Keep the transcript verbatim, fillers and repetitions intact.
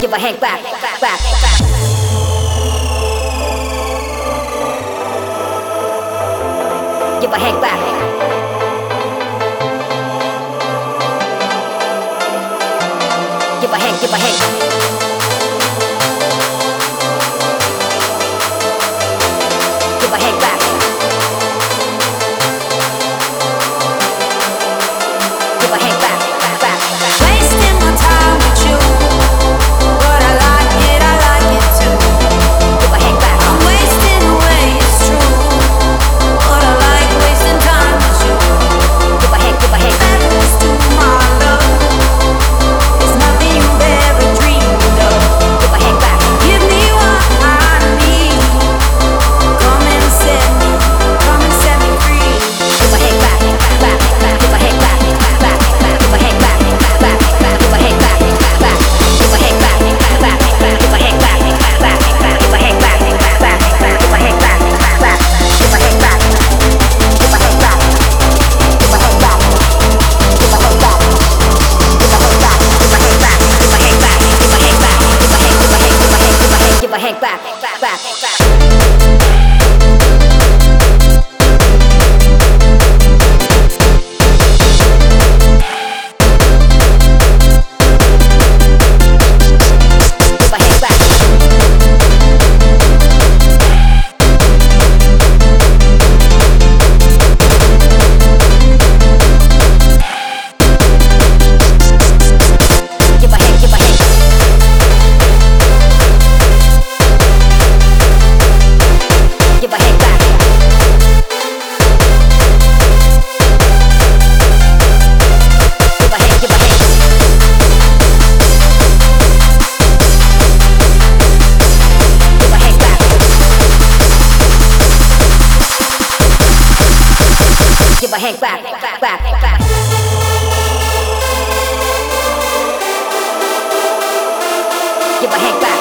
Give a hand back, back, back. Give a hand back. Give a hand, give a hand. Give a hand back. Give a hand back, back, back, back. Wasting my time with you, but I like it, I like it too. Give a hand back. I'm wasting away, it's true, but I like wasting time with you. Give a hand, give a hand. Fabulous to my love, it's nothing you've ever dreamed of. Give a hand back. Give me what I need, come and set me, come and set me free. Give a hand back, back, back. Give a hand back, back, back. Give a hand back, back, back. Give a hand back, back. Give a hand back, back, back. Give a hand back, back, back. Give a hand back, back, back. Give a hand back, back. Give a hand back. Give a hand back. Give a hand back. Give a hand back. Give a hand back. Give a hand back. Give a hand back. Give a hand back. Give a hand, give a hand, give a hand, give a hand, give a hand back, back, back. Give a hand, give a hand. Give a hand back. Give a hand, give a hand. Give a hand back. Give a hand back, back, back, back. Give a hand back.